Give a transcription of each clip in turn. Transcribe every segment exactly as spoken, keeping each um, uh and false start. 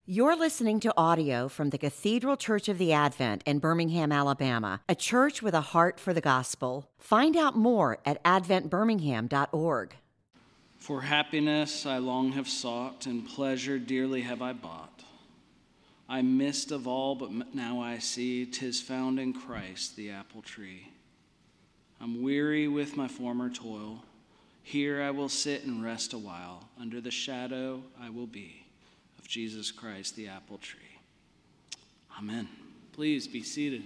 You're listening to audio from the Cathedral Church of the Advent in Birmingham, Alabama, a church with a heart for the gospel. Find out more at advent birmingham dot org. For happiness I long have sought, and pleasure dearly have I bought. I missed of all, but now I see 'tis found in Christ the apple tree. I'm weary with my former toil. Here I will sit and rest a while. Under the shadow I will be of Jesus Christ the apple tree. Amen. Please be seated.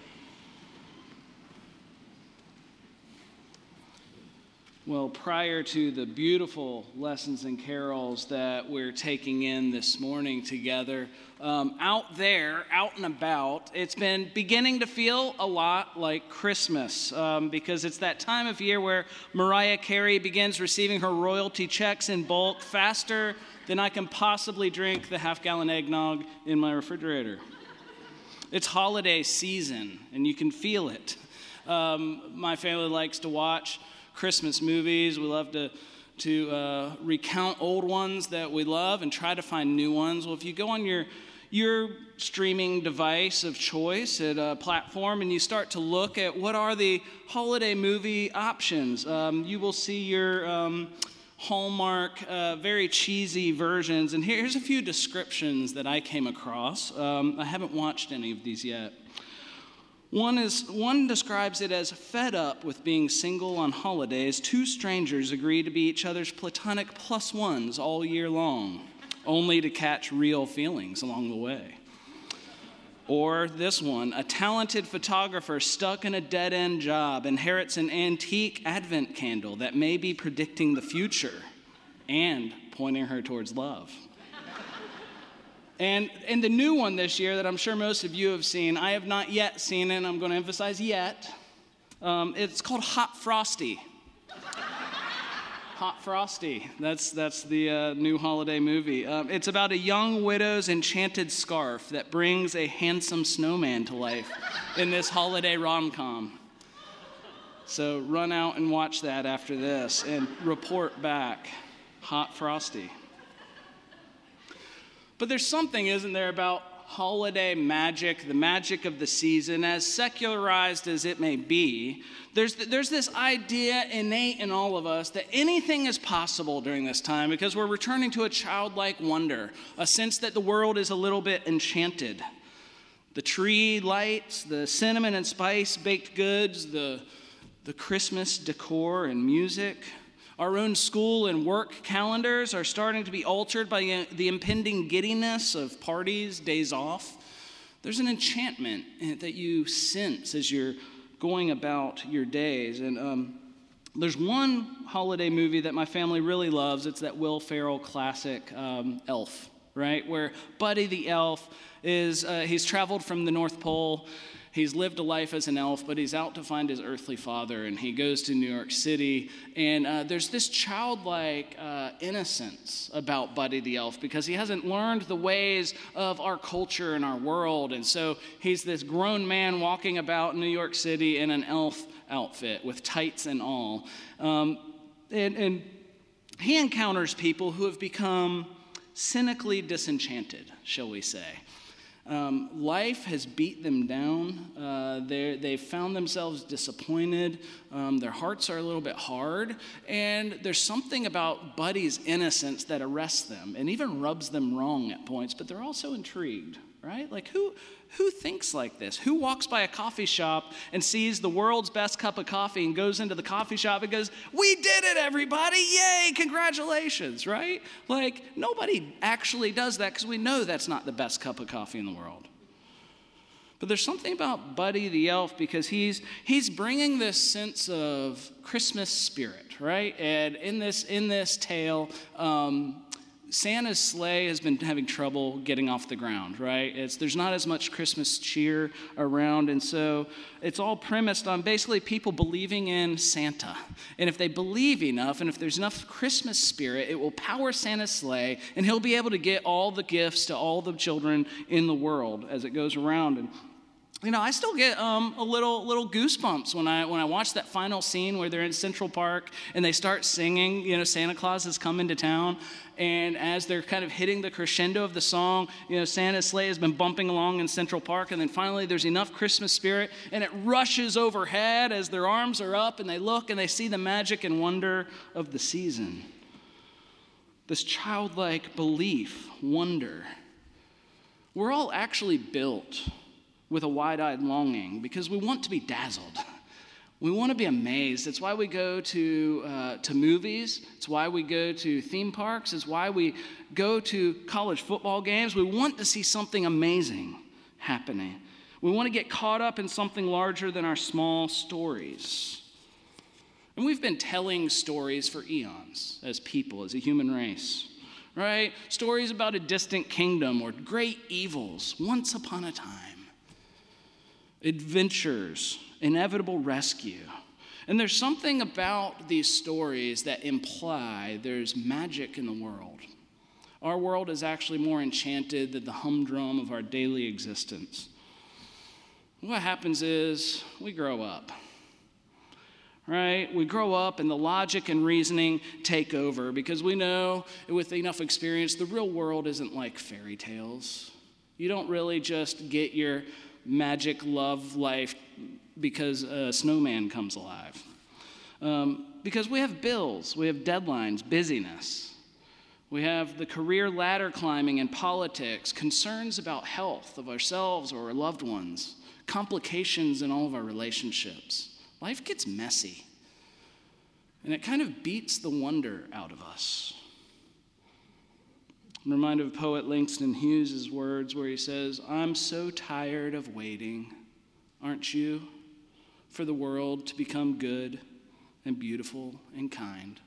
Well, prior to the beautiful lessons and carols that we're taking in this morning together, um, out there, out and about, it's been beginning to feel a lot like Christmas um, because it's that time of year where Mariah Carey begins receiving her royalty checks in bulk faster than I can possibly drink the half-gallon eggnog in my refrigerator. It's holiday season, and you can feel it. Um, my family likes to watch Christmas movies. We love to to uh, recount old ones that we love and try to find new ones. Well, if you go on your your streaming device of choice at a platform and you start to look at what are the holiday movie options, um, you will see your um, Hallmark, uh, very cheesy versions. And here's a few descriptions that I came across. Um, I haven't watched any of these yet. One is one describes it as fed up with being single on holidays. Two strangers agree to be each other's platonic plus ones all year long, only to catch real feelings along the way. Or this one, a talented photographer stuck in a dead-end job inherits an antique Advent candle that may be predicting the future and pointing her towards love. And and the new one this year that I'm sure most of you have seen, I have not yet seen it, and I'm going to emphasize yet. Um, it's called Hot Frosty. Hot Frosty. That's that's the uh, new holiday movie. Um, it's about a young widow's enchanted scarf that brings a handsome snowman to life in this holiday rom-com. So run out and watch that after this and report back. Hot Frosty. But there's something, isn't there, about holiday magic, the magic of the season, as secularized as it may be. There's, there's this idea innate in all of us that anything is possible during this time because we're returning to a childlike wonder, a sense that the world is a little bit enchanted. The tree lights, the cinnamon and spice baked goods, the, the Christmas decor and music. Our own school and work calendars are starting to be altered by the impending giddiness of parties, days off. There's an enchantment that you sense as you're going about your days. And um, there's one holiday movie that my family really loves. It's that Will Ferrell classic, um, Elf, right? Where Buddy the Elf is, uh, he's traveled from the North Pole. He's lived a life as an elf, but he's out to find his earthly father, and he goes to New York City. And uh, there's this childlike uh, innocence about Buddy the Elf because he hasn't learned the ways of our culture and our world. And so he's this grown man walking about New York City in an elf outfit with tights and all. Um, and, and he encounters people who have become cynically disenchanted, shall we say. Um, life has beat them down. Uh, they've found themselves disappointed. Um, their hearts are a little bit hard. And there's something about Buddy's innocence that arrests them and even rubs them wrong at points, but they're also intrigued, right? Like who who thinks like this? Who walks by a coffee shop and sees the world's best cup of coffee and goes into the coffee shop and goes, "We did it, everybody! Yay, congratulations," right? Like, nobody actually does that because we know that's not the best cup of coffee in the world. But there's something about Buddy the Elf because he's he's bringing this sense of Christmas spirit, right? And in this in this tale, um, Santa's sleigh has been having trouble getting off the ground, right? It's, there's not as much Christmas cheer around, and so it's all premised on basically people believing in Santa. And if they believe enough, and if there's enough Christmas spirit, it will power Santa's sleigh, and he'll be able to get all the gifts to all the children in the world as it goes around. And You know, I still get um, a little little goosebumps when I when I watch that final scene where they're in Central Park and they start singing, you know, Santa Claus has come into town. And as they're kind of hitting the crescendo of the song, you know, Santa's sleigh has been bumping along in Central Park. And then finally there's enough Christmas spirit and it rushes overhead as their arms are up and they look and they see the magic and wonder of the season. This childlike belief, wonder. We're all actually built with a wide-eyed longing because we want to be dazzled. We want to be amazed. It's why we go to uh, to movies. It's why we go to theme parks. It's why we go to college football games. We want to see something amazing happening. We want to get caught up in something larger than our small stories. And we've been telling stories for eons as people, as a human race, right? Stories about a distant kingdom or great evils once upon a time. Adventures, inevitable rescue. And there's something about these stories that imply there's magic in the world. Our world is actually more enchanted than the humdrum of our daily existence. What happens is we grow up, right? We grow up and the logic and reasoning take over because we know with enough experience the real world isn't like fairy tales. You don't really just get your magic love life because a snowman comes alive. Um, because we have bills, we have deadlines, busyness. We have the career ladder climbing in politics, concerns about health of ourselves or our loved ones, complications in all of our relationships. Life gets messy, and it kind of beats the wonder out of us. I'm reminded of poet Langston Hughes' words where he says, "I'm so tired of waiting, aren't you, for the world to become good and beautiful and kind."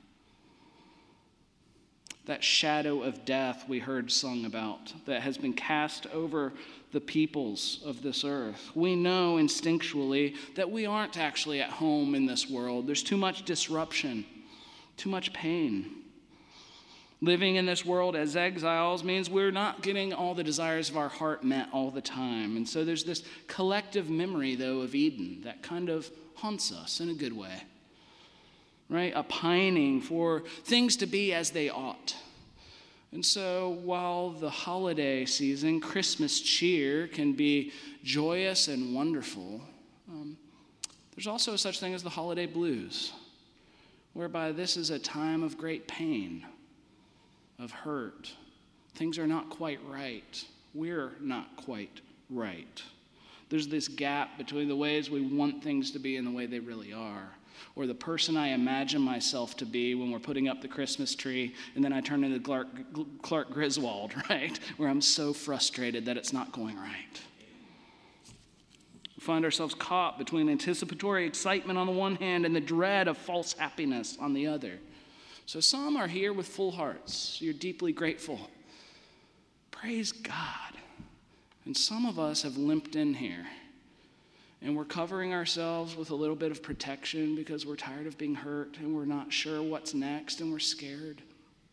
That shadow of death we heard sung about that has been cast over the peoples of this earth. We know instinctually that we aren't actually at home in this world. There's too much disruption, too much pain. Living in this world as exiles means we're not getting all the desires of our heart met all the time. And so there's this collective memory, though, of Eden that kind of haunts us in a good way, right? A pining for things to be as they ought. And so while the holiday season, Christmas cheer, can be joyous and wonderful, um, there's also such thing as the holiday blues, whereby this is a time of great pain, of hurt. Things are not quite right. We're not quite right. There's this gap between the ways we want things to be and the way they really are. Or the person I imagine myself to be when we're putting up the Christmas tree, and then I turn into Clark, Clark Griswold, right? Where I'm so frustrated that it's not going right. We find ourselves caught between anticipatory excitement on the one hand and the dread of false happiness on the other. So some are here with full hearts. You're deeply grateful. Praise God. And some of us have limped in here. And we're covering ourselves with a little bit of protection because we're tired of being hurt and we're not sure what's next and we're scared.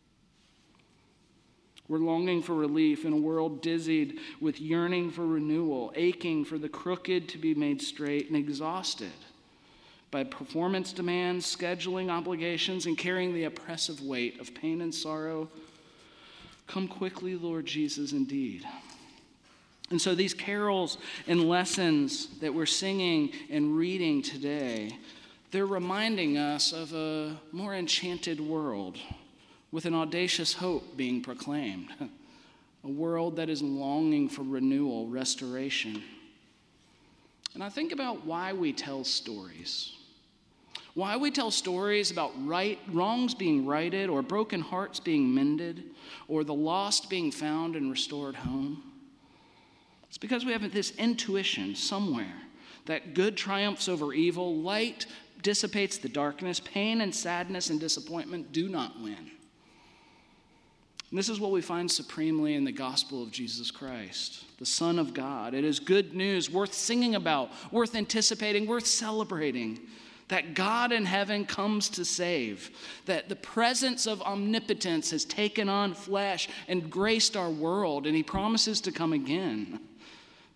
We're longing for relief in a world dizzied with yearning for renewal, aching for the crooked to be made straight, and exhausted by performance demands, scheduling obligations, and carrying the oppressive weight of pain and sorrow. Come quickly, Lord Jesus, indeed. And so these carols and lessons that we're singing and reading today, they're reminding us of a more enchanted world with an audacious hope being proclaimed, a world that is longing for renewal, restoration. And I think about why we tell stories. Why we tell stories about right, wrongs being righted, or broken hearts being mended, or the lost being found and restored home. It's because we have this intuition somewhere that good triumphs over evil, light dissipates the darkness, pain and sadness and disappointment do not win. And this is what we find supremely in the gospel of Jesus Christ, the Son of God. It is good news worth singing about, worth anticipating, worth celebrating, that God in heaven comes to save, that the presence of omnipotence has taken on flesh and graced our world, and he promises to come again.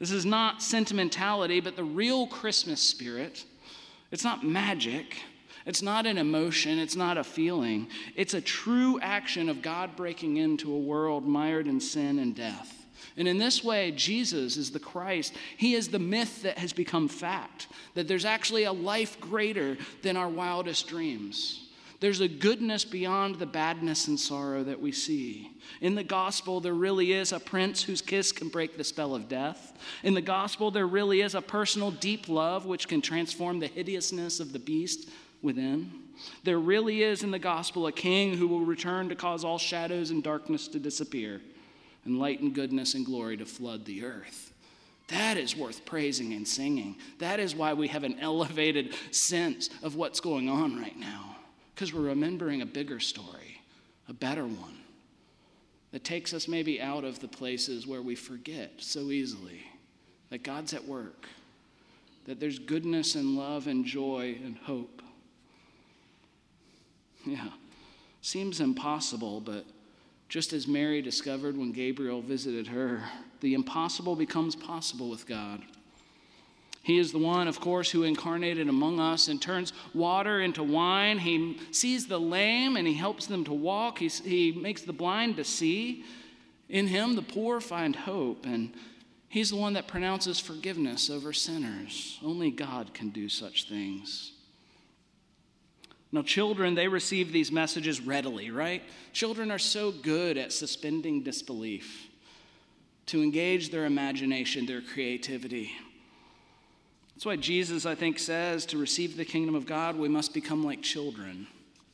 This is not sentimentality, but the real Christmas spirit. It's not magic. It's not an emotion. It's not a feeling. It's a true action of God breaking into a world mired in sin and death. And in this way, Jesus is the Christ. He is the myth that has become fact, that there's actually a life greater than our wildest dreams. There's a goodness beyond the badness and sorrow that we see. In the gospel, there really is a prince whose kiss can break the spell of death. In the gospel, there really is a personal, deep love which can transform the hideousness of the beast within. There really is in the gospel a king who will return to cause all shadows and darkness to disappear, and light and goodness and glory to flood the earth. That is worth praising and singing. That is why we have an elevated sense of what's going on right now, because we're remembering a bigger story, a better one, that takes us maybe out of the places where we forget so easily that God's at work, that there's goodness and love and joy and hope. Yeah, seems impossible, but just as Mary discovered when Gabriel visited her, the impossible becomes possible with God. He is the one, of course, who incarnated among us and turns water into wine. He sees the lame and he helps them to walk. He, he makes the blind to see. In him, the poor find hope. And he's the one that pronounces forgiveness over sinners. Only God can do such things. Now, children, they receive these messages readily, right? Children are so good at suspending disbelief, to engage their imagination, their creativity. That's why Jesus, I think, says to receive the kingdom of God, we must become like children.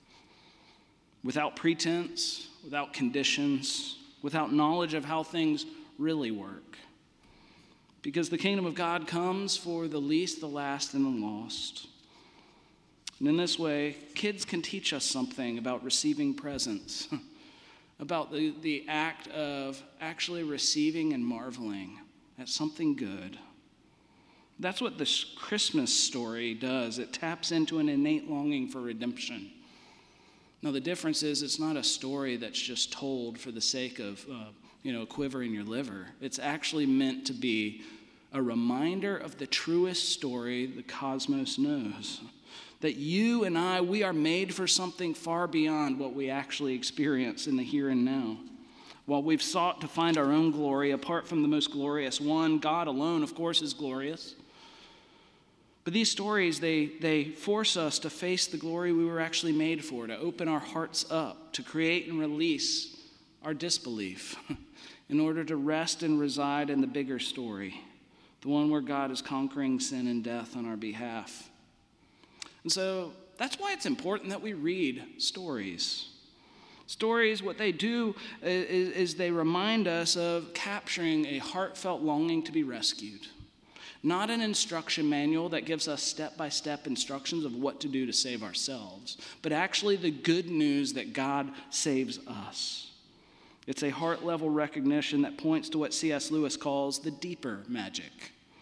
Without pretense, without conditions, without knowledge of how things really work. Because the kingdom of God comes for the least, the last, and the lost. And in this way, kids can teach us something about receiving presents, about the, the act of actually receiving and marveling at something good. That's what this Christmas story does. It taps into an innate longing for redemption. Now, the difference is it's not a story that's just told for the sake of, uh, you know, a quiver in your liver. It's actually meant to be a reminder of the truest story the cosmos knows. That you and I, we are made for something far beyond what we actually experience in the here and now. While we've sought to find our own glory apart from the most glorious one, God alone, of course, is glorious. But these stories, they, they force us to face the glory we were actually made for, to open our hearts up, to create and release our disbelief in order to rest and reside in the bigger story, the one where God is conquering sin and death on our behalf. And so that's why it's important that we read stories. Stories, what they do is, is they remind us of capturing a heartfelt longing to be rescued. Not an instruction manual that gives us step-by-step instructions of what to do to save ourselves, but actually the good news that God saves us. It's a heart-level recognition that points to what C S Lewis calls the deeper magic.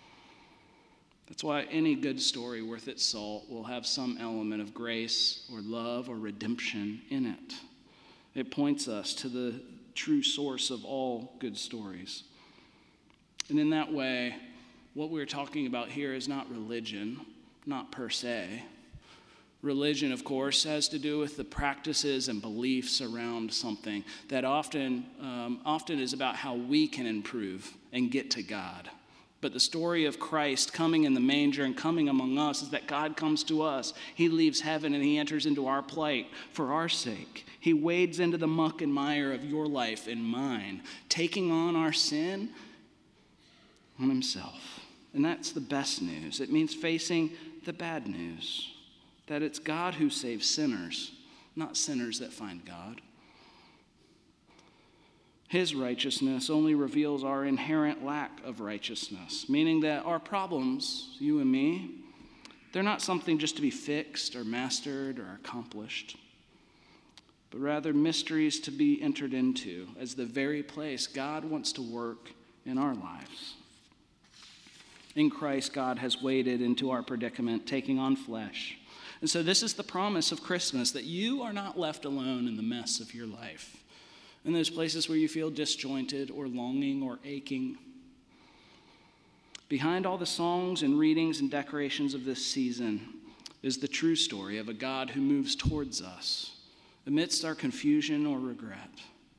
That's why any good story worth its salt will have some element of grace or love or redemption in it. It points us to the true source of all good stories. And in that way, what we're talking about here is not religion, not per se. Religion, of course, has to do with the practices and beliefs around something that often, um, often is about how we can improve and get to God. But the story of Christ coming in the manger and coming among us is that God comes to us. He leaves heaven and he enters into our plight for our sake. He wades into the muck and mire of your life and mine, taking on our sin on himself. And that's the best news. It means facing the bad news, that it's God who saves sinners, not sinners that find God. His righteousness only reveals our inherent lack of righteousness, meaning that our problems, you and me, they're not something just to be fixed or mastered or accomplished, but rather mysteries to be entered into as the very place God wants to work in our lives. In Christ, God has waded into our predicament, taking on flesh. And so this is the promise of Christmas, that you are not left alone in the mess of your life. In those places where you feel disjointed or longing or aching. Behind all the songs and readings and decorations of this season is the true story of a God who moves towards us amidst our confusion or regret.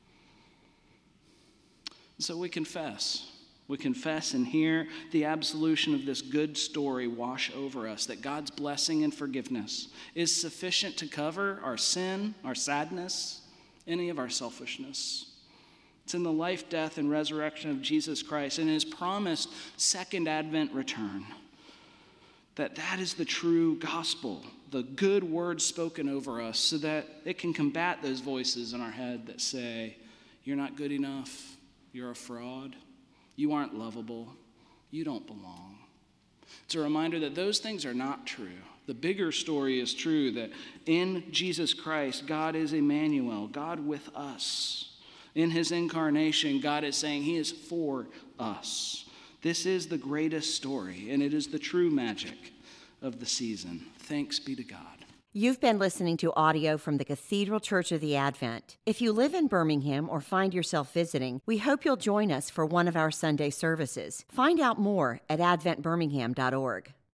So we confess. We confess and hear the absolution of this good story wash over us, that God's blessing and forgiveness is sufficient to cover our sin, our sadness, any of our selfishness. It's in the life, death, and resurrection of Jesus Christ and his promised second advent return that that is the true gospel, the good word spoken over us, so that it can combat those voices in our head that say, you're not good enough, you're a fraud, you aren't lovable, you don't belong. It's a reminder that those things are not true. The bigger story is true, that in Jesus Christ, God is Emmanuel, God with us. In his incarnation, God is saying he is for us. This is the greatest story, and it is the true magic of the season. Thanks be to God. You've been listening to audio from the Cathedral Church of the Advent. If you live in Birmingham or find yourself visiting, we hope you'll join us for one of our Sunday services. Find out more at advent birmingham dot org.